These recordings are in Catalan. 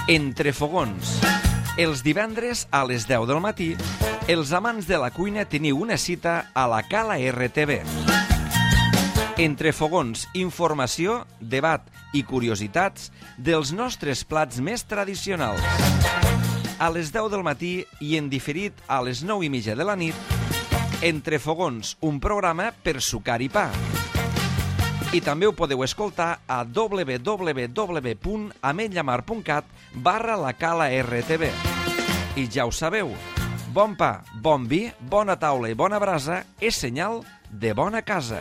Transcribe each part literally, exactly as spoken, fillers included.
Entre fogons. Els divendres a les deu del matí, els amants de la cuina teniu una cita a la Cala R T V. Entre fogons, informació, debat i curiositats dels nostres plats més tradicionals. A les deu del matí i en diferit a les nou i mitja de la nit, Entre fogons, un programa per sucar i pa. I també ho podeu escoltar a w w w punt ametlllamar punt cat barra la Cala R T V. I ja ho sabeu, bon pa, bon vi, bona taula i bona brasa és senyal de bona casa.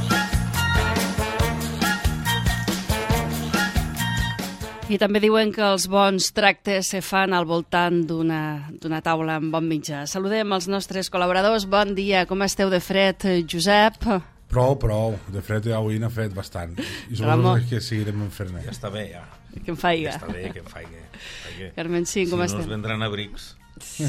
I també diuen que els bons tractes se fan al voltant d'una d'una taula amb bon mitjà. Saludem els nostres col·laboradors. Bon dia, com esteu de fred, Josep? Prou, prou. De fred avui n'ha fet bastant. I suposo que seguirem en fer-ne. Ja està bé, ja. Que em faiga. Ja està bé, que em faiga. Carmen, sí, com si estem? Si no ens vendran abrics. Sí.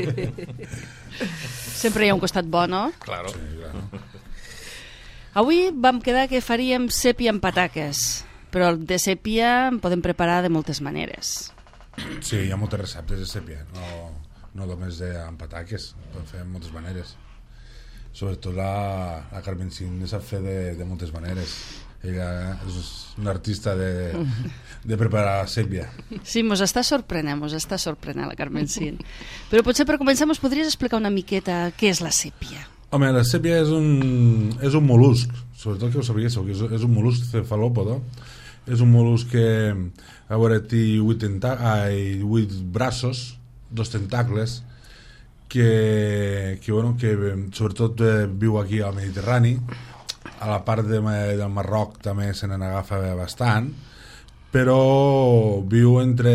Sempre hi ha un costat bo, no? Claro. Sí, clar. Avui vam quedar que faríem sèpia amb pataques, però de sèpia en podem preparar de moltes maneres. Sí, hi ha moltes receptes de sèpia, no, no només de, amb pataques, ho podem fer de moltes maneres. Sobretot la, la Carmen Sin sap fer de, de moltes maneres. Ella és una artista de, de preparar sèpia. Sí, mos està sorprenent, mos està sorprenent la Carmen Sin. Però potser per començar mos podries explicar una miqueta què és la sèpia? Home, la sèpia és un, és un mol·lusc, sobretot que ho sabíeu, que és, és un mol·lusc cefalòpode. És un mol·lusc que, a veure, té vuit, tenta- ai, vuit braços, dos tentacles, que, que, bueno, que sobretot eh, viu aquí al Mediterrani. A la part de, del Marroc també se n'agafa bastant, però viu entre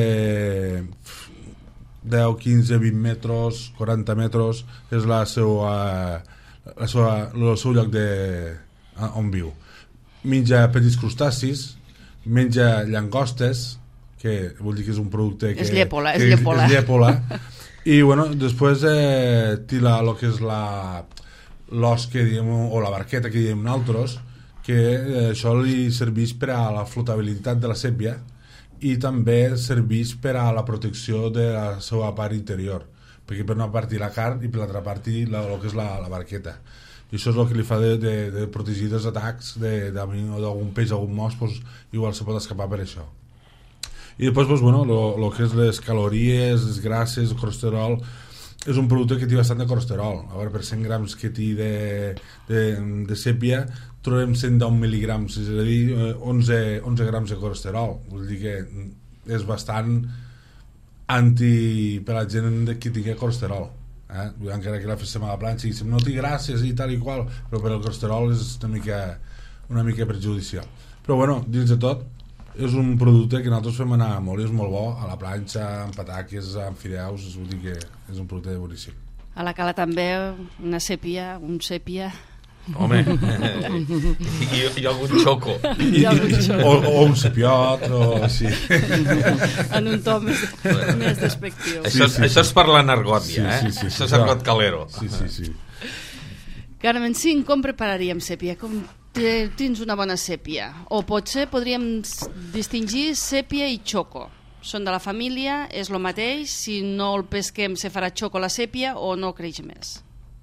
deu, quinze, vint metres, quaranta metres, és la seva, la seva, el seu lloc de, on viu. Menja petits crustacis, menja llangostes, que vol dir que és un producte que... És llepola, és que, llepola. És llepola. I bueno, després eh, té la, lo que és la l'os que diem, o la barqueta que diem nosaltres, que eh, això li serveix per a la flotabilitat de la sèpia i també serveix per a la protecció de la seva part interior, perquè per una part hi la carn i per l'altra part hi la, el que és la, la barqueta, i això és el que li fa de, de, de protegir dels atacs d'algun peix, algun mos, pues, igual se pot escapar per això. I després, pues, bueno, lo, lo que és les calories, les grasses, el colesterol, és un producte que té bastant de colesterol. A veure, per cent grams que té de, de, de sèpia trobem cent deu mil·ligrams, és a dir, onze, onze grams de colesterol. Vull dir que és bastant anti per a la gent que tingui colesterol. Eh? Encara que la féssim a la planxa i diguéssim, no té gràcies i tal i qual, però per al colesterol és una mica, una mica perjudicial. Però bueno, dins de tot, és un producte que nosaltres fem anar molt i és molt bo a la planxa, amb pataques, amb fideus, vull dir que és un producte boníssim. A la Cala també una sèpia, un sèpia... Home, i, i algun xoco. I, i, o, o un sepiot, o així. En un to més, més despectiu. Això, sí, sí, això és per l'argònia, eh? Sí, sí, sí, això és sí, argot calero. Sí, sí, sí. Carmen, sí, com prepararíem sèpia? Com tens una bona sèpia? O potser podríem distingir sèpia i xoco. Són de la família, és el mateix, si no el pesquem se farà xoco la sèpia o no creix més?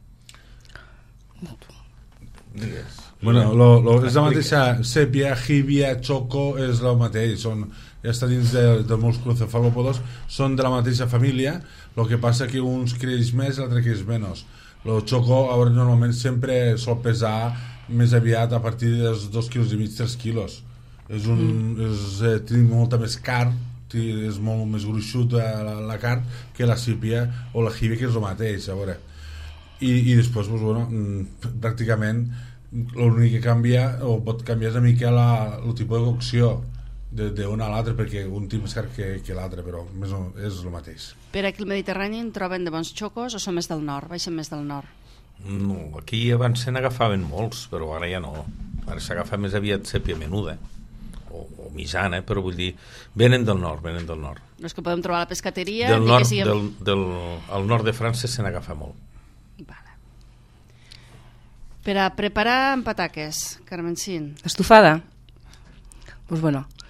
Digues. Bueno, lo, lo, és la mateixa sèpia, jívia, xoco, és el mateix, són, ja està dins de, de molts cefalòpodes, són de la mateixa família, el que passa que uns creix més i l'altre creix menys. El xoco, a veure, normalment sempre sol pesar més aviat a partir dels dos quilos i mig, tres quilos. És un, mm. és, eh, té molta més carn, té, és molt més gruixuta la, la carn que la sípia o la jívia, que és el mateix, a veure. I, i després, doncs, bueno, pràcticament l'únic que canvia o pot canviar una mica la, el tipus de cocció d'un a l'altre, perquè un té més car que, que l'altre, però més o, és el mateix. Per aquí al Mediterrani en troben de bons xocos o són més del nord, baixen més del nord? No, aquí abans se n'agafaven molts, però ara ja no. Ara s'agafa més aviat sèpia menuda o, o mitjana, però vull dir, venen del nord, venen del nord. Els que podem trobar a la pescateria... Del nord, que siguem... del, del, al nord de França se n'agafa molt. Vale. Per a preparar amb pataques, Carmen Sin. Estufada? Pues bueno,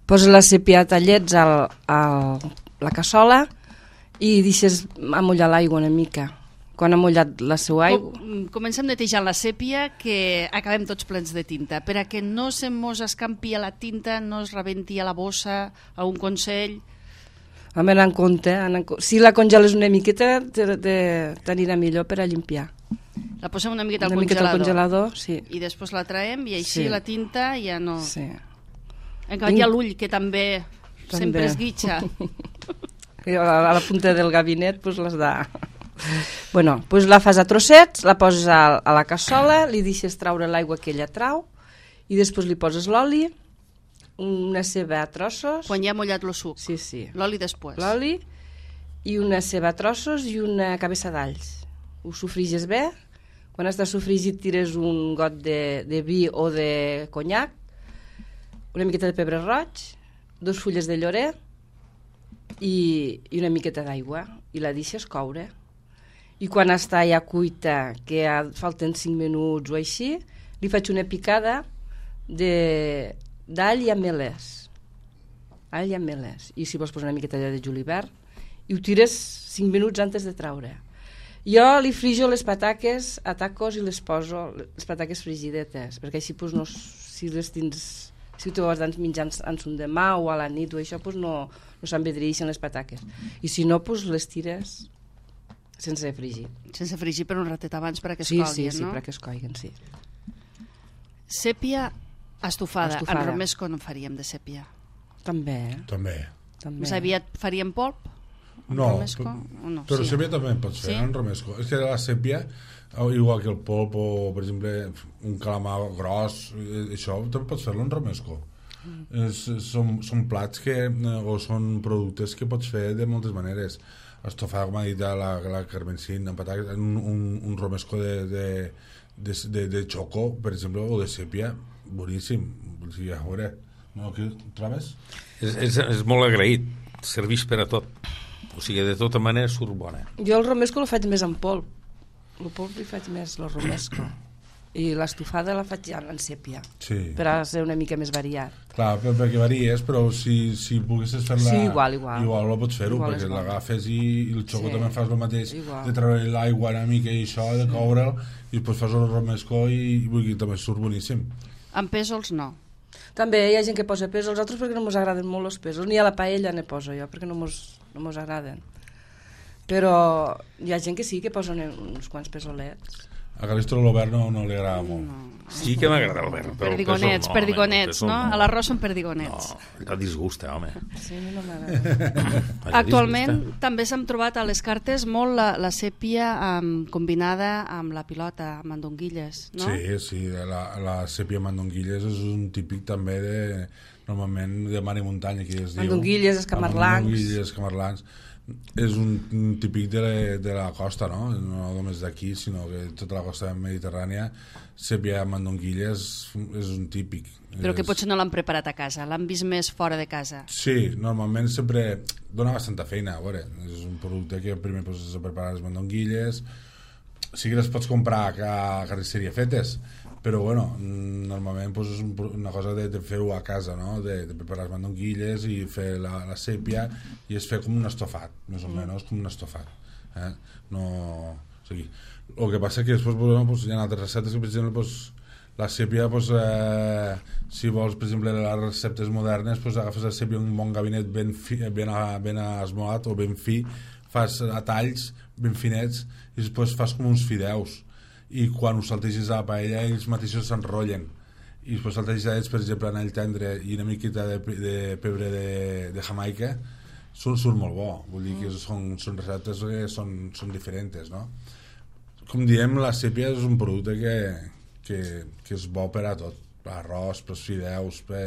poses la sèpia a tallets a la cassola i deixes amollar l'aigua una mica. Quan ha mullat la seva aigua... Comencem netejant la sèpia, que acabem tots plens de tinta. Per a que no se mos escampi a la tinta, no es rebenti a la bossa, algun consell... Home, anar en compte. Anar en compte. Si la congeles una miqueta, t'anirà millor per a limpiar. La posem una miqueta al una congelador. Miqueta al congelador, sí. I després la traiem i així sí. la tinta ja no... Sí. En canvi, hi ha l'ull, que també, també sempre es guitxa. A la punta del gabinet pues, les da... Bueno, pues la fas a trossets, la poses a, a la cassola, li deixes traure l'aigua que ella trau i després li poses l'oli, una ceba a trossos... Quan ja ha mullat el suc. Sí, sí. L'oli després. L'oli i una ceba a trossos i una cabeça d'alls. Ho sofriges bé. Quan està sofrigit tires un got de, de vi o de conyac, una miqueta de pebre roig, dos fulles de llorer i, i una miqueta d'aigua i la deixes coure. I quan està ja cuita, que ja falten cinc minuts o així, li faig una picada d'all i ameles. All i ameles. I si vols posar una miqueta de julivert, i ho tires cinc minuts antes de traure. Jo li frijo les pataques a tacos i les poso, les pataques frigidetes, perquè així pues, no, si les tens... Si tu vas menjant en son demà o a la nit o això, pues, no, no s'envedreixen les pataques. I si no, pues, les tires... sense frigir. Sense frigir per un ratet abans perquè es sí, coguin, sí, no? Sí, sí, perquè es coguin, sí. Sèpia estofada. estofada. En romesco no faríem de sèpia. També. També. També. Més aviat faríem polp? No, romesco? però, no, però sí. sèpia també en pots fer, sí? en romesco. És que la sèpia, igual que el polp o, per exemple, un calamar gros, això també pots fer-lo en romesco. Mm. És, són, són plats que, o són productes que pots fer de moltes maneres. Estofada, com ha dit la, la Carmencín, un, un, un romesco de, de, de, de, de xoco, per exemple, o de sèpia, boníssim. O sigui, a veure, no, què trobes? És, és, és molt agraït, serveix per a tot. O sigui, de tota manera surt bona. Jo el romesco el faig més en polp. El polp li faig més el romesco. I l'estofada la faig ja en sèpia, sí. Per a ser una mica més variat. Clar, perquè varies, però si, si poguessis fer-la... Sí, igual, igual. Igual ho pots fer-ho, perquè l'agafes i, i el xoco sí. també fas el mateix, igual. De treure l'aigua una mica i això, de coure'l, i després fas el romesco i, i vull dir, també surt boníssim. Amb pèsols no. També hi ha gent que posa pèsols, altres perquè no mos agraden molt els pèsols, ni a la paella ne poso jo, perquè no mos, no mos agraden. Però hi ha gent que sí que posen uns quants pèsolets. A Calistro l'Obert no, no li agrada molt. No. Sí que m'agrada l'Obert. Perdigonets, no, perdigonets, no? A l'arròs són perdigonets. No, allò disgusta, home. Sí, no m'agrada. Actualment també s'han trobat a les cartes molt la, la sèpia um, combinada amb la pilota, amb mandonguilles, no? Sí, sí, la, la sèpia mandonguilles és un típic també de, normalment, de mar i muntanya, que es diu. Mandonguilles, escamarlans. Mandonguilles, escamarlans. És un, un típic de la, de la costa, no? No només d'aquí, sinó que tota la costa mediterrània, sèpia mandonguilles és un típic. Però que és... potser no l'han preparat a casa, l'han vist més fora de casa. Sí, normalment sempre dona bastanta feina, a veure, és un producte que primer poses a preparar les mandonguilles, sí que les pots comprar a carnisseria fetes, però bueno, normalment pues, és una cosa de, de fer-ho a casa, no? de, de preparar les mandonguilles i fer la, la sèpia i es fer com un estofat, més o menys, com un estofat. Eh? No... O sigui, el que passa que després bueno, pues, hi ha altres receptes que, per exemple, pues, la sèpia, pues, eh, si vols, per exemple, les receptes modernes, pues, agafes la sèpia en un bon gabinet ben, fi, ben, ben esmolat o ben fi, fas a talls ben finets i després fas com uns fideus. I quan ho saltegis a la paella ells mateixos s'enrotllen i després saltegis, per exemple, anell tendre i una miqueta de, de pebre de, de Jamaica surt, surt molt bo, vull dir que són, són receptes que són, són diferents, no? Com diem, la sèpia és un producte que, que, que és bo per a tot, per arròs, per fideus, per...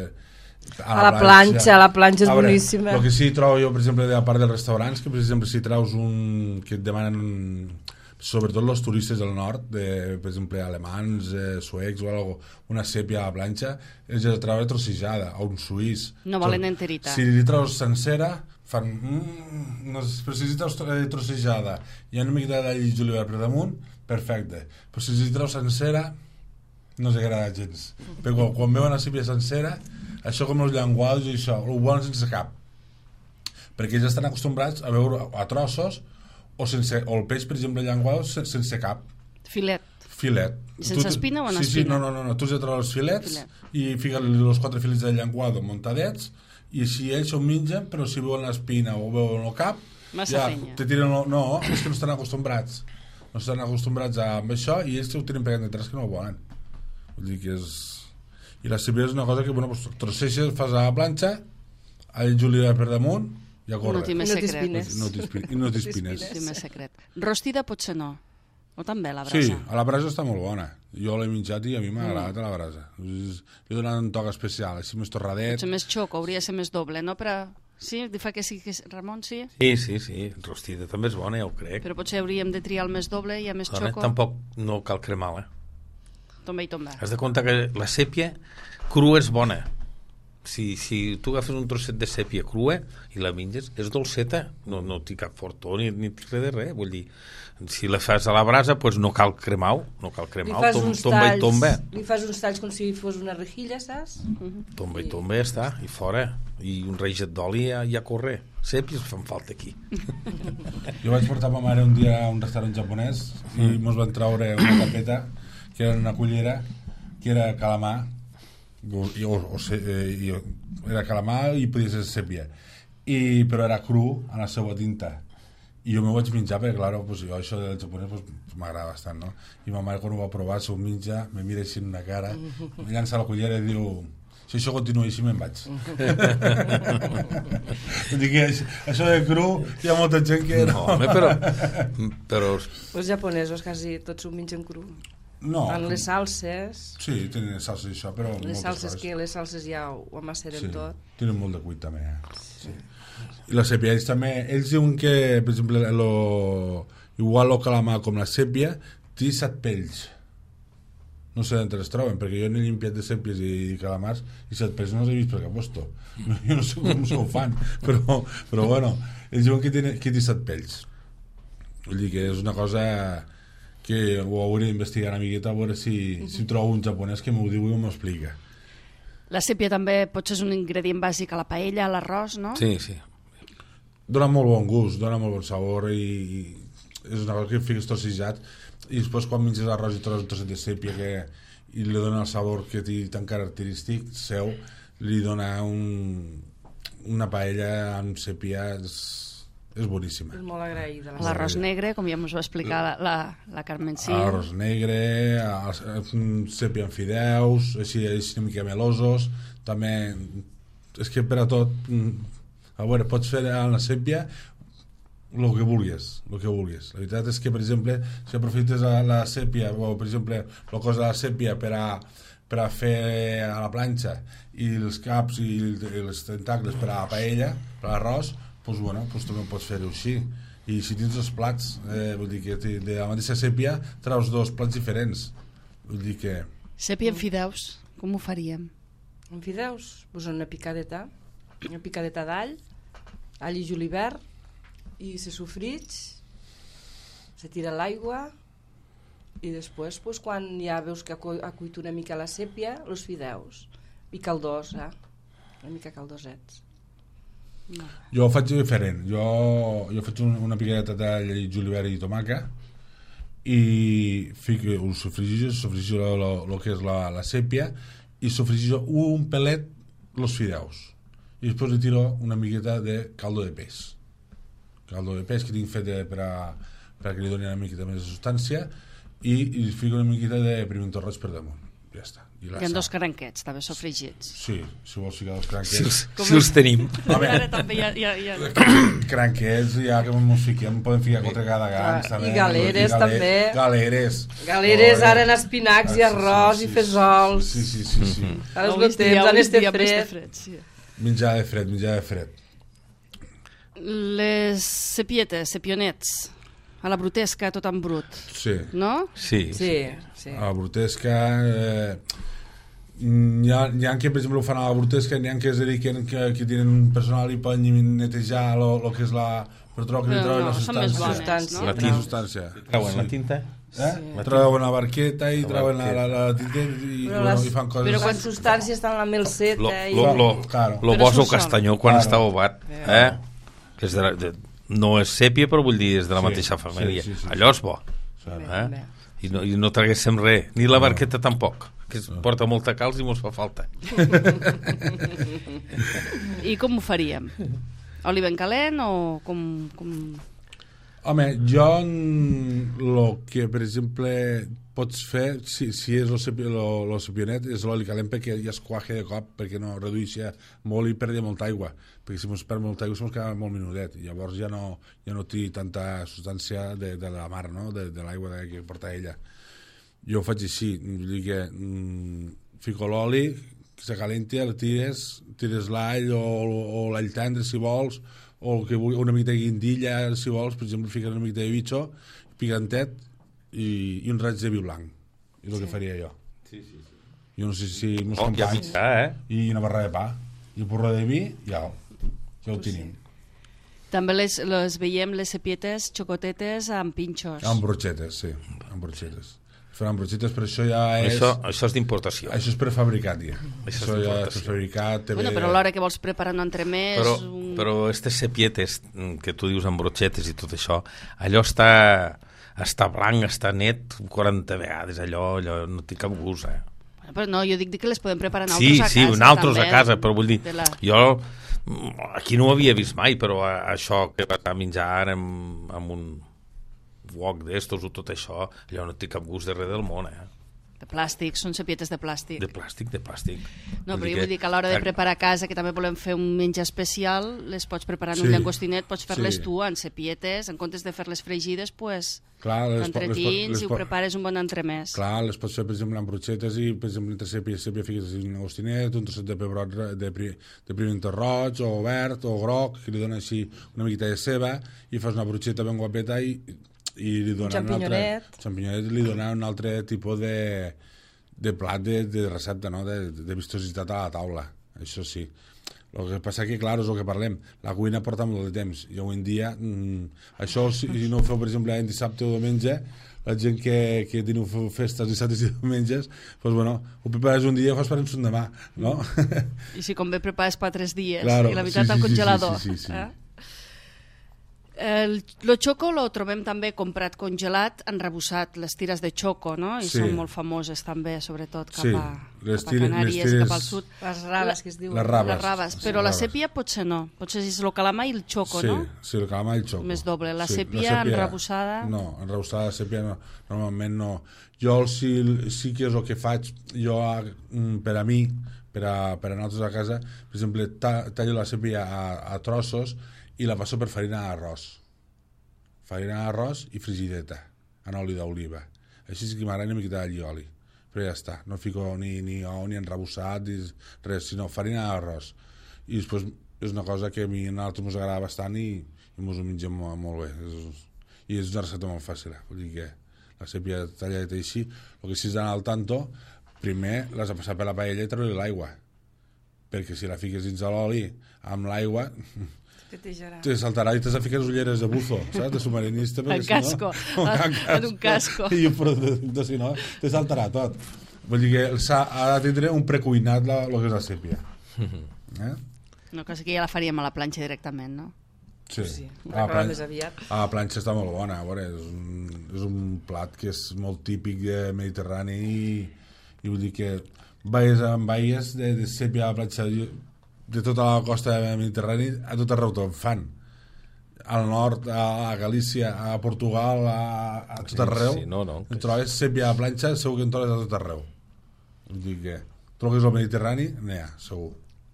A la, a la planxa, a la planxa és veure, boníssima. El que sí trobo jo, per exemple, a part dels restaurants, que per exemple si traus un... que et demanen sobretot els turistes del nord, de, per exemple, alemans, eh, suecs o algo, una sèpia a la planxa, ells la troben trossejada, o un suís. No volen enterita. Si li treus sencera, fan... Mm, no, però si li treus trossejada i una mica d'all i julivert per damunt, perfecte. Però si li treus sencera, no els agrada gens. Però quan, quan veuen la sèpia sencera, això com els llenguados i això, el bon sense cap, perquè ells estan acostumbrats a veure a trossos o, sense, o el peix, per exemple, llenguado sense, sense cap, filet, filet. i sense tu, espina o en sí, espina? Sí, no, no, no, no. Tu has de treure els filets Filet. i fica-li els quatre filets de llenguado muntadets i així ells ho mengen, però si veuen l'espina o veuen el cap, massa ja fenya. te tiren el... No, és que no estan acostumbrats. No estan acostumbrats a, amb això i ells ho tenen pegat detrás que no ho volen. Vull dir que és... I la cebilla és una cosa que, bueno, pues, trosseixes, fas a la planxa, all julivert per damunt i a córrer. No té més No secret. t'espines. No t'espines. I no t'espines. Té més secret. Rostida potser no. O també la brasa. Sí, a la brasa està molt bona. Jo l'he menjat i a mi m'ha agradat Mm. a la brasa. Li he donat un toc especial, així més torradet. Potser més xoco, hauria de ser més doble, no? Però... Sí? Fa que sí, que... Ramon, sí? Sí, sí, sí, rostida també és bona, ja ho crec. Però potser hauríem de triar el més doble i a més Dona, xoco. tampoc no cal cremar-la. Tomba i tomba. Has de comptar que la sèpia crua és bona. Si, si tu agafes un trosset de sèpia crua i la menges, és dolceta, no, no té cap fortó ni, ni té res de res, vull dir, si la fas a la brasa, pues no cal cremar-ho, no cal Li cremar-ho, fas tom, uns tomba talls, i tomba, li fas uns talls com si fos una rejilla, saps? tomba i tomba ja està, i fora, i un reixet d'oli ja, ja corre. Sèpies fan falta aquí. Jo vaig portar ma mare un dia a un restaurant japonès i Mm. mos van treure una tapeta que era una cullera que era calamar o, i, o, o, se- eh, i, era calamar i podia ser sèpia I, però era cru a la seva tinta i jo m'ho vaig menjar perquè clar, pues, jo això del japonès pues, m'agrada bastant, no? I ma mare quan ho va provar s'ho menja, me mira així en una cara, me llança la cullera i diu si això continua així me'n vaig. Dic que això, això de cru hi ha molta gent que No, home, però, però Els japonesos quasi tots ho mengen cru. no, En les salses, sí, tenen salses i això, però les moltes salses coses. que les salses ja ho, ho amaceren Sí, tot. tenen molt de cuit també, eh? Sí. I la sèpia, ells també, ells diuen que, per exemple, lo, igual el calamar com la sèpia, té set pells. No sé d'on es troben, perquè jo n'he limpiat de sèpies i calamars i set pells no els he vist per cap posto. Jo no sé com s'ho fan, però, però bueno, ells diuen que té, que té set pells. Vull dir que és una cosa que ho hauré d'investigar una miqueta a veure si, si trobo un japonès que m'ho diu i m'ho explica. La sèpia també potser és un ingredient bàsic a la paella, a l'arròs, no? sí, sí. Dona molt bon gust, dona molt bon sabor i, i és una cosa que fiques trossejat i després quan menges arròs i trobes un trosset de sèpia que, i li dona el sabor que té tan característic seu, li dona un, una paella amb sèpia és, és boníssima. És molt agraïda. La L'arròs negre, com ja ens va explicar la, la, la Carmen sí. Arròs negre, sèpia amb fideus, així, així una mica melosos, també és que per a tot a veure, pots fer a la sèpia el que vulguis, el que vulguis. La veritat és que, per exemple, si aprofites la, la sèpia, o per exemple, el cos de la sèpia per a, per a fer a la planxa i els caps i, i els tentacles per a la paella, per a l'arròs, doncs, bueno, doncs també pots fer-ho així. I si tens dos plats, eh, vull dir que de la mateixa sèpia traus dos plats diferents. Vull dir que... Sèpia amb fideus, com ho faríem? En fideus, pues una picadeta, una picadeta d'all, all i julivert, i se sofrig, se tira l'aigua, i després, pues, quan ja veus que ha cu- ha cuit una mica la sèpia, els fideus, i caldós, eh? Una mica caldosets. Jo ho faig diferent. Jo, jo faig un, una picadeta d'all i julivert i tomaca i fico, ho sofrigio, sofrigio el que és la, la sèpia i sofrigio un pelet els fideus. I després li tiro una miqueta de caldo de peix. Caldo de peix que tinc fet de, per, a, per a que li doni una miqueta més de substància i, i fico una miqueta de pimiento roig per damunt. Ja està. I la Hi ha sal. dos caranquets, també sofregits. Sí, si vols ficar dos Si cranquets. els, Com si els tenim. Home. Ara també hi ha... Hi ha, hi ha... Cranquets, ja que ens fiquem, podem ficar quatre cadagans. Ah, també, i galeres, gale- també. Galeres. Galeres, Joder. ara en espinacs i Ah, sí, arròs sí, i sí, fesols. Sí, sí, sí, sí. Ara és Avui el temps, dia- ara avui és de dia més fred. fred, sí. Menjar de fred, menjar de fred. Les sepietes, sepionets, a la brutesca, tot en brut, Sí. no? Sí, Sí, sí. A la brutesca... Eh, n'hi ha, n'hi ha que, per exemple, ho fan a la brutesca, n'hi ha que es dediquen, que, que tenen un personal i poden netejar el que és la... Per trobar que li No, troben no, la són més substància. bones, no? La La tinta. substància. Creuen la tinta? Eh? Sí. Treuen la barqueta i treuen la, la, la tinta i, però bueno, les, i fan coses. però quan substàncies estan la melceta lo, i... lo, lo, claro. lo boso castanyó quan claro. està obat, eh? Que és de, la, de, no és sèpia, però vull dir, és de la sí, mateixa família. Sí, sí, sí, allò és bo. Sí. Eh? I, no, I no traguéssim res, ni la barqueta tampoc, que es porta molta calç i mos fa falta. I com ho faríem? Oli ben calent o com... com... Home, jo el que, per exemple, pots fer, si, si és el sepionet, és l'oli calent perquè ja es cuaje de cop, perquè no reduïxa molt i perdria molta aigua, perquè si mos perd molta aigua se'ns queda molt minutet, i llavors ja no, ja no té tanta substància de, de la mar, no? de, de l'aigua que porta ella. Jo ho faig així, vull dir que mm, fico l'oli, que se calenti, el tires, tires l'all o, o l'all tendre si vols, o que vulgui, una mica de guindilla si vols, per exemple ficar una mica de bitxo, picantet i, i un raig de vi blanc, és el sí. que faria jo. Sí, sí, sí. Jo no sé si meus oh, companys ja eh? i una barra de pa i un porró de vi, ja, ja ho tenim. També les, les veiem les sepietes xocotetes amb pinxos. Amb brochetes, sí, amb brochetes. Faran brochetes, però això ja és... Això, això és d'importació. Això és prefabricat, ja. Això, això és ja és prefabricat. Bueno, però a l'hora que vols preparar un entremès... Però, un... però aquestes sepietes que tu dius amb brochetes i tot això, allò està, està blanc, està net quaranta vegades, allò, allò no té cap gust, eh? Però no, jo dic que les podem preparar sí, nosaltres sí, a casa. Sí, nosaltres també, a casa, però vull dir, la... jo aquí no ho havia vist mai, però això que vas a menjar amb, amb un wok d'estos o tot això, allò no té cap gust de res del món, eh? De plàstic, són sepietes de plàstic. De plàstic, de plàstic. No, vull però jo que... vull dir que a l'hora de preparar a casa, que també volem fer un menjar especial, les pots preparar en sí. un llagostinet, pots fer-les sí. tu en sepietes, en comptes de fer-les fregides, pues, t'entretins i ho prepares un bon entremès. Clar, les pots fer, per exemple, amb brochetes i, per exemple, entre sèpia i sèpia fiques un llagostinet, un trosset de pebrot de, pri, de pimienta roig o verd o groc, que li dona així una miqueta de ceba, i fas una brocheta ben guapeta i i li dona un altre xampinyonet li dona un altre tipus de, de plat de, de recepta, no? de, de vistositat a la taula, això sí. El que passa que, clar, és el que parlem, la cuina porta molt de temps i avui en dia mmm, això si, si no ho feu per exemple en dissabte o diumenge, la gent que, que teniu festes dissabtes i diumenges, doncs bueno, ho prepares un dia i ho fas per un demà, no? I si convé prepares per tres dies claro, i la veritat sí, sí, al congelador. Sí, sí, sí, sí. Eh? El, el xoco lo trobem també comprat congelat, enrebussat, les tires de xoco, no? I sí. són molt famoses també, sobretot cap a, sí. les cap a Canàries i tires... cap al sud. Les rabes, que es diuen. Les rabes. Les rabes. Però les la rabes. sèpia potser no. Potser és el calamar i el xoco, sí, no? Sí, el calamar i el xoco. Més doble. La, sí. sèpia, la sèpia enrebussada... No, enrebussada, la sèpia no. Normalment no. Jo sí, sí que és el que faig, jo per a mi, per a, per a nosaltres a casa, per exemple, tallo la sèpia a, a trossos i la passo per farina d'arròs. Farina d'arròs i frigideta en oli d'oliva. Així sí que m'agrada una miqueta d'allioli, però ja està, no fico ni, ni ou ni enrebuçat ni res, sinó farina d'arròs. I després és una cosa que a mi a nosaltres ens agrada bastant i, i ens ho mengem molt, molt bé. És, i és una recepta molt fàcil, vull dir que la sèpia talladeta així, el que si has d'anar al tanto, primer l'has de passar per la paella i treure l'aigua, perquè si la fiques dins de l'oli amb l'aigua... te saltarà i t'has de ficar les ulleres de buzo, saps? De submarinista. En casco, no, en, en un casco. I però, si no, te saltarà tot. Vull dir que ha de tindre un precuinat el que és la sèpia. Eh? No, cosa que ja la faríem a la planxa directament, no? Sí, sí. A, la planxa, a la planxa està molt bona. A veure, és, un, és un plat que és molt típic de Mediterrani i, i vull dir que veies amb baies de, de sèpia a la planxa de tota la costa mediterrani, a tot arreu tot fan. Al nord, a Galícia, a Portugal, a, a tot arreu. Sí, sí, no, no, en trobes sèpia a la planxa, segur que en trobes a tot arreu. Vull dir que tot el que és el Mediterrani, n'hi ha, segur.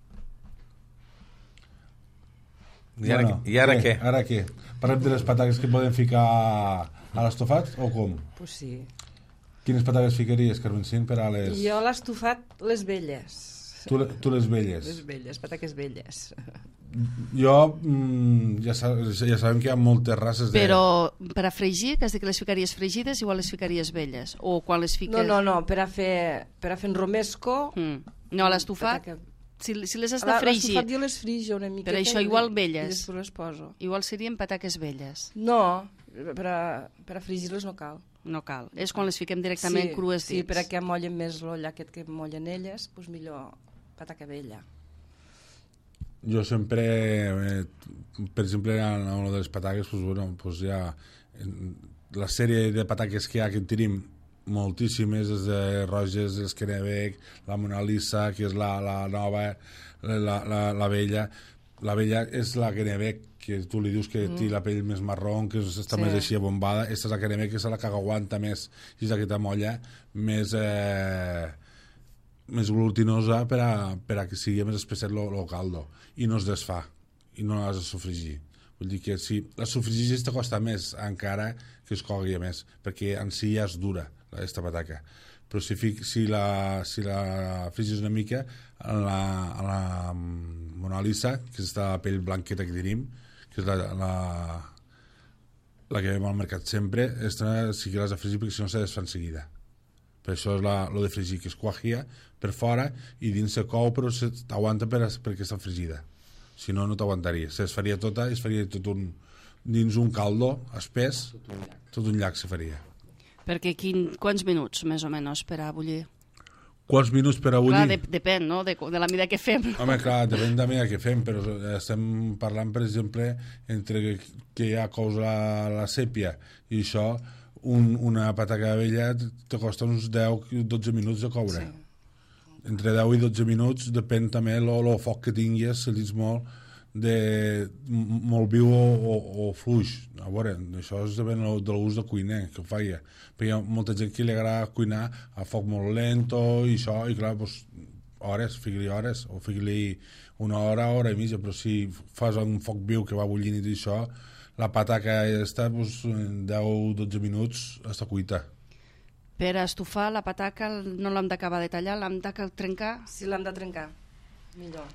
I ara, bueno, i ara què? què? Ara què? Parlem de les patates que poden ficar a l'estofat o com? Pues sí. Quines patates ficaries, Carmencín, per a les... Jo l'estofat, les velles. Tu, tu les velles. Les velles, pataques velles. Jo, mm, ja, ja sabem que hi ha moltes races de... Però per a fregir, que has dit que les ficaries fregides, igual les ficaries velles? O quan les fiques... No, no, no, per a fer, per a fer en romesco... Mm. No, a l'estofat, pataca... si, si les has de fregir... L'estofat jo les frijo una miqueta... Per això igual velles. I després les poso. Igual serien pataques velles. No, per a, per a fregir-les no cal. No cal. És quan les fiquem directament sí, crues sí, dins. perquè mollen més l'olla aquest que mollen elles, doncs millor pataca vella. Jo sempre, eh, per exemple, en una de les pataques, pues, bueno, pues ja, la sèrie de pataques que hi ha, que en tenim moltíssimes, des de Roges, les Kennebec, la Mona Lisa, que és la, la nova, la, la, la vella. La vella és la Kennebec, que tu li dius que mm. té la pell més marró, que està sí. més així abombada. Aquesta és la Kennebec, que és la que aguanta més, i és aquesta molla més, eh, més glutinosa per a, per a que sigui més especial el caldo, i no es desfà, i no l'has de sofregir. Vull dir que si la sofregis te costa més encara que es cogui més, perquè en si ja és dura, aquesta pataca. Però si, fic, si, la, si la fregis una mica, a la, a la Mona Lisa, que és la pell blanqueta que tenim, que és la, la, la que veiem al mercat sempre, esta sí que l'has de fregir perquè si no se desfà en seguida. Per això és la, lo de fregir, que es cuagia per fora i dins se cou, però t'aguanta per, perquè està fregida. Si no, no t'aguantaria. Se desfaria tota i es faria tot un, dins un caldo espès, tot un llac se faria. Perquè quin, quants minuts, més o menys, per a bullir? Quants minuts per a bullir? Clar, de, depèn, no?, de, de la mida que fem. Home, clar, depèn de la mida que fem, però estem parlant, per exemple, entre que, que ja cous la, la sèpia i això, un, una pataca vella te costa uns deu a dotze minuts de coure. Sí. Entre deu i dotze minuts, depèn també el foc que tinguis, si dins molt, de, molt viu o, o, o fluix. A veure, això és depèn del gust de cuiner que ho faia, perquè hi ha molta gent que li agrada cuinar a foc molt lento i això, i clar, doncs, hores, fiqui-li hores, o fiqui-li una hora, hora i mitja, però si fas un foc viu que va bullint i això, la pataca està, doncs, deu a dotze minuts està cuita. Per a estufar la pataca no l'hem d'acabar de tallar, l'hem de trencar? Sí, l'hem de trencar, millor.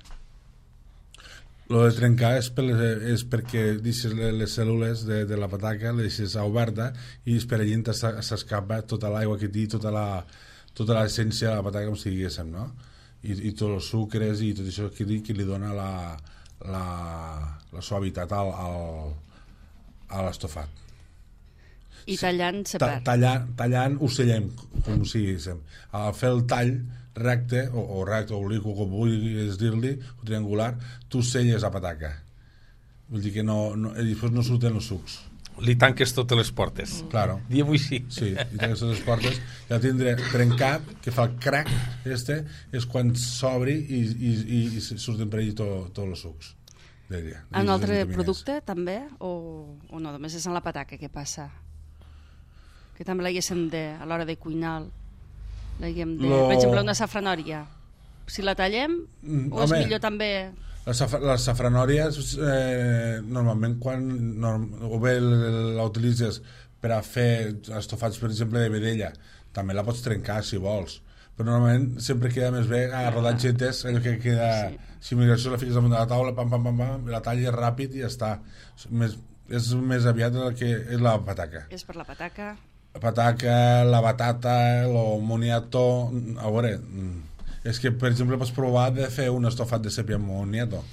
Lo de trencar és, per, és perquè deixes les cèl·lules de, de la pataca, les deixes oberta i per allí s'escapa tota l'aigua que té, tota la, tota l'essència de la pataca, com si diguéssim, no? I, i tots els sucres i tot això que, que li dona la, la, la suavitat al, al, a l'estofat. I tallant se perd. Tallant, tallant ocellem, com si diguéssim. Al fer el tall recte, o, o recte, o obliqu, com vulguis dir-li, o triangular, tu selles la pataca. Vull dir que no, no, i després no surten els sucs. Li tanques totes les portes. Claro. Diguem-ho així. Sí, li tanques totes les portes. I el tindré trencat, que fa el crac, este, és quan s'obri i, i, i, i surten per allà tots to els sucs. Deia, en un altre producte, també? O, o no, només és en la pataca que passa? Que també l'haguéssim de, a l'hora de cuinar, l'haguem de... Lo... Per exemple, una safranòria. Si la tallem, mm, o és home, millor també... Les, saf les safranòries, eh, normalment, quan norm o bé la utilitzes per a fer estofats, per exemple, de vedella, també la pots trencar, si vols. Però normalment sempre queda més bé a rodatgetes, allò que queda... Sí. Si migració la fiques damunt de la taula, pam, pam, pam, pam, la talles ràpid i ja està. Més, és més aviat el que és la pataca. És per la pataca... La pataca, la batata, el moniato... A veure, és que, per exemple, pots provar de fer un estofat de sèpia amb moniato,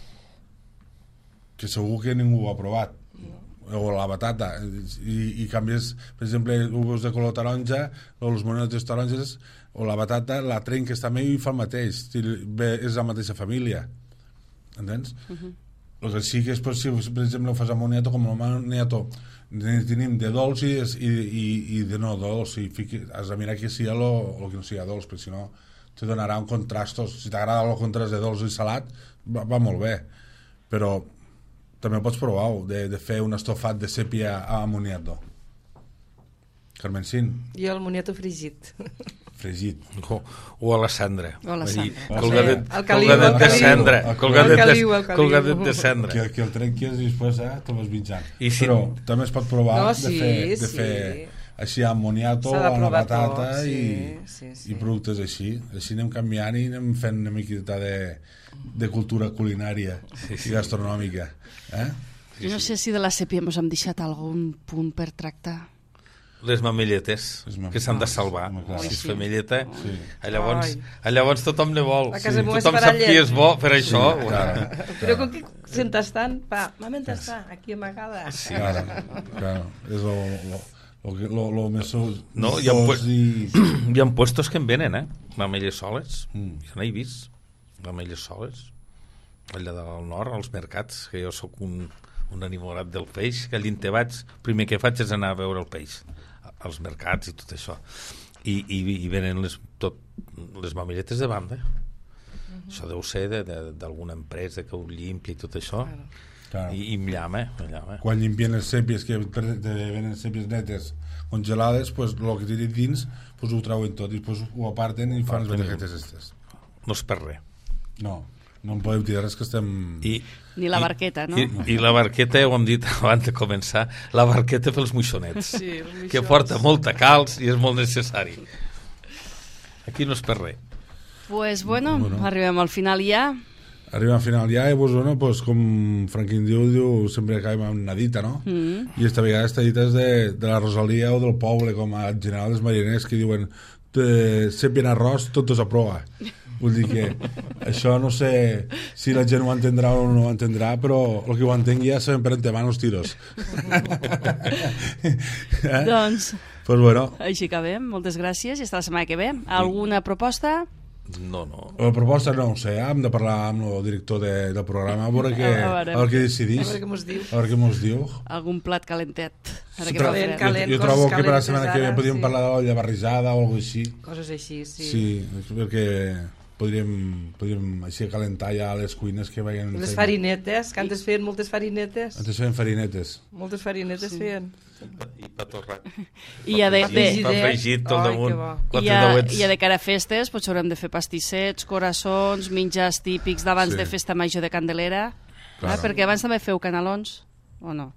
que segur que ningú ho ha provat. O la batata. I, i canvies, per exemple, uvos de color taronja, o els moniatos taronges, o la batata, la trenques també i fa el mateix. Bé, és la mateixa família. Entens? Uh -huh. El que sí que és, si, per exemple, ho fas amb moniato, com el moniato tenim de dolç i, i, i, i de no dolç, i fiqui, has de mirar que sigui el que no sigui dolç, perquè si no te donarà un contrast. Si t'agrada el contrast de dolç i salat, va, va molt bé, però també pots provar de, de fer un estofat de sèpia a moniato. Carmencín? I el moniato fregit. Fregit. O, o a la cendra. O a la cendra. Colgadet, el caliu, colgadet el de caliu. cendra. Colgadet, El caliu, el de, caliu. colgadet de cendra. Que, que el trenquis i després eh, te'l vas mitjant. I si... Però també es pot provar no, de sí, fer, de sí. fer així amb moniato, amb la patata tot, sí, i, sí, sí. i productes així. Així anem canviant i anem fent una miqueta de, de cultura culinària sí, sí. i gastronòmica. Eh? Jo no sé si de la sèpia ens hem deixat algun punt per tractar. Les mamelles, Les mam... que s'han de salvar. Ah, si és sí. mamelleta, sí. llavors, llavors tothom ne vol. A casa Sí. meva és Tothom per sap allà. qui és bo per això. Sí, clar, Però com que sentes tant, va, mama, està aquí amagada. Sí. Claro, claro. És lo, lo, Lo, que, lo, lo més... No, hi ha, pu i... hi ha puestos que en venen, eh? Mamelles soles. Mm. Jo n'he vist. Mamelles soles. Allà del nord, als mercats, que jo sóc un, un enamorat del peix, que allí te vaig, primer que faig és anar a veure el peix, als mercats i tot això. I, i, i venen les, tot, les mamelles de banda. Uh-huh. Això deu ser d'alguna empresa que ho limpia i tot això. Claro. I, i em llama, em llama. Quan llimpien les sèpies, que te venen sèpies netes congelades, pues, el que té dins pues, ho trauen tot i pues, ho aparten i fan les benejetes estes. No és per res. No, no en podem tirar res que estem... I, Ni la i, barqueta, no? I, I la barqueta, ho hem dit abans de començar, la barqueta pels moixonets, Sí, els moixons. que porta molta calç i és molt necessari. Aquí no és per res. Pues bueno, Bueno. arribem al final ja. Arriba al final ja i pues, bueno, pues, com Franquín diu, diu sempre acabem amb una dita, no? Mm. I esta vegada esta dita és de, de la Rosalia o del poble, com a general dels mariners que diuen sèpia en arròs, tot és a prova. Vull dir que això no sé si la gent ho entendrà o no ho entendrà, però el que ho entengui ja sabem per entemant els tiros. eh? Doncs, Pues bueno, així acabem. Moltes gràcies i fins la setmana que ve. Alguna proposta? No, no. la proposta no ho sé, hem de parlar amb el director de, del programa, a veure què, A veure. a veure què decidís, A veure què mos diu. a veure què mos diu. Algun plat calentet? Ara que Però- fa Calent, fred. calent. jo, jo coses trobo que per la calentes setmana que ve ara, podríem sí. parlar de l'olla barrejada o alguna així. Coses així, sí. Sí, perquè podríem, podríem així calentar ja les cuines que vagin... Les farinetes, que antes feien moltes farinetes. Antes feien farinetes. Moltes farinetes Sí. feien. I pa torrat. I ja de, de, Afegir. Pa fregit tot Ai, damunt. que bo. i Quatre ja, dauets. i ja de cara a festes potser haurem de fer pastissets, coraçons, menjars típics d'abans Sí. de festa major de Candelera. Claro. Ah, perquè abans també feu canalons, o no?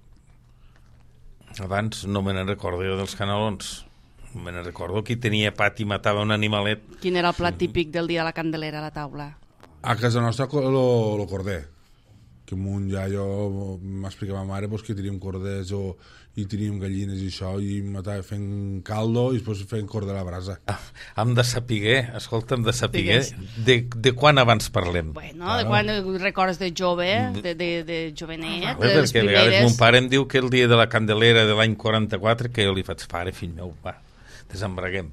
Abans no me ne recordo jo dels canalons. Me ne recordo que tenia pat i matava un animalet. Quin era el plat típic del dia de la Candelera a la taula? A casa nostra lo, lo corder, que amunt ja jo m'explicava ma mare pues, que teníem corders o, i teníem gallines i això i matava fent caldo i després fent corder a la brasa. Ah, hem de saber, escolta, hem de saber Digues. de, de quan abans parlem. Bueno, Claro. de quan recordes de jove, de, de, de jovenet, Vale, de les perquè a vegades primeres... mon pare em diu que el dia de la Candelera de l'any quaranta-quatre, que jo li faig, pare, fill meu, va, desembraguem.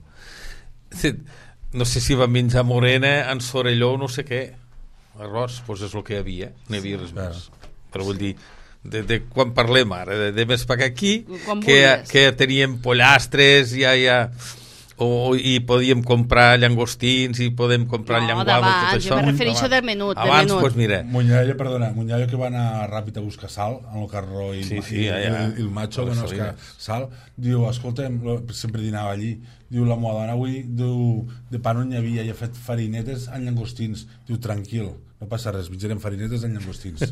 No sé si va menjar morena, en sorelló, no sé què. Arròs, doncs és el que hi havia, no hi havia res Claro. més. Però vull dir, de, de quan parlem ara, de, de més per aquí, Quan que, vulguis. que teníem pollastres, ja, ja, o, i podíem comprar llangostins, i podem comprar No, llenguada, tot d'abans, això. jo me refereixo de menut, de Abans, menut. doncs mira, Munyallo, perdona, Munyallo que va anar ràpid a buscar sal en el carró i, Sí, sí, i, ja, ja. i, i el macho A que les no és que Salines. sal, diu, escolta'm, lo- sempre dinava allí, diu, la meva dona avui, diu, de pa no n'hi havia, i ha fet farinetes amb llangostins, diu, tranquil, no passa res, menjarem farinetes amb llangostins.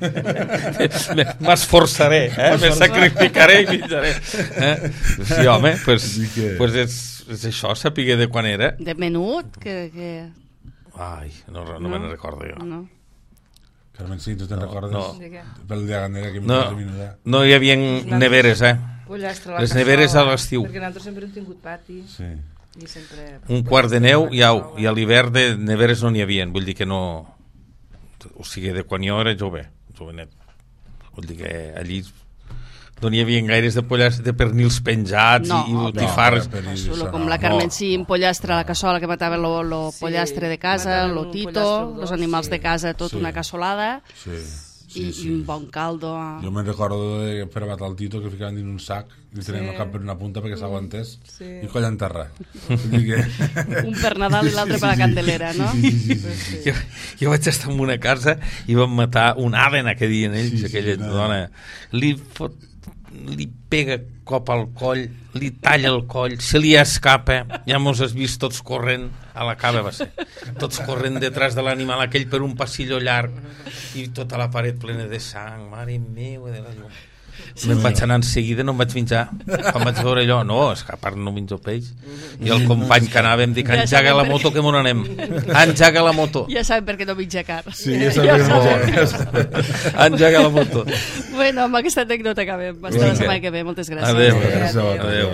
m'esforçaré, eh? me sacrificaré i menjaré. Eh? Sí, home, pues, Vull dir que- pues és, és això, sapiguer de quan era. De menut, que... que... Ai, no, no, No? me ne recordo jo. No. Carmen, sí, tu te'n No, recordes? no. De què? Pel dia de Gandera que No, no. minuda. no hi havia neveres, eh? Pollastre a la Les cassola, neveres a l'estiu. Perquè nosaltres sempre hem tingut pati. Sí. I sempre... Un quart de neu i au, i a l'hivern de neveres no n'hi havia, vull dir que no... O sigui, de quan jo era jove, jovenet. Vull dir que allí no n'hi havia gaires de pollastre, de pernils penjats No, i, i no, botifarres. per- per- Solo això com no, la Carmen no. sí, un pollastre a la cassola que matava lo, lo Sí, pollastre de casa, mataven lo un tito, pollastre o los dos, animals sí. de casa, tot Sí. una cassolada Sí, sí, i, sí. i un bon caldo. Jo me'n recordo de fer matar el Tito que ficaven dins un sac i li teníem Sí. el cap per una punta perquè s'aguantés Sí. i coll en terra. Vull dir que... Un per Nadal i l'altre per la Candelera, no? Sí, sí, sí, sí. Jo, jo vaig estar en una casa i vam matar un àdena que diuen ells, Sí, sí, aquella una dona. Li, fot, li pega cop al coll, li talla el coll, se li escapa, ja mos has vist tots corrent, a la cava va ser, tots corrent detrás de l'animal aquell per un passillo llarg i tota la paret plena de sang, mare meva de la llum. Sí, me'n vaig anar en seguida, no em vaig menjar. Quan vaig veure allò, no, és que a part no menjo peix. I el company que anava em dic, Ja enjaga sabem la per moto que me n'anem. Enjaga la moto. Ja sabem per què no menja car. Sí, ja sabem que no. Enjaga la moto. Bueno, amb aquesta anècdota acabem. Fins la Vinga. setmana que ve. Moltes gràcies. Adéu. Adéu. Adéu.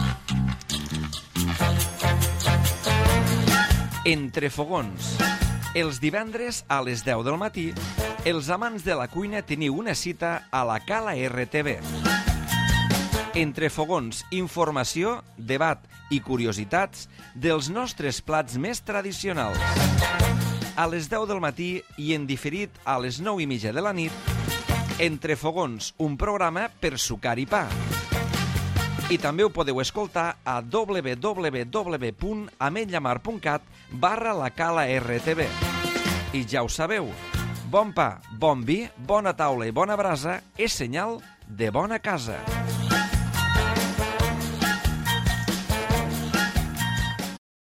Entre fogons. Els divendres a les deu del matí, els amants de la cuina teniu una cita a la Cala R T V. Entre fogons, informació, debat i curiositats dels nostres plats més tradicionals. A les deu del matí i en diferit a les nou i mitja de la nit, Entre fogons, un programa per sucar i pa. I també ho podeu escoltar a www.ametllamar.cat barra la cala R T V. I ja ho sabeu, bon pa, bon vi, bona taula i bona brasa és senyal de bona casa.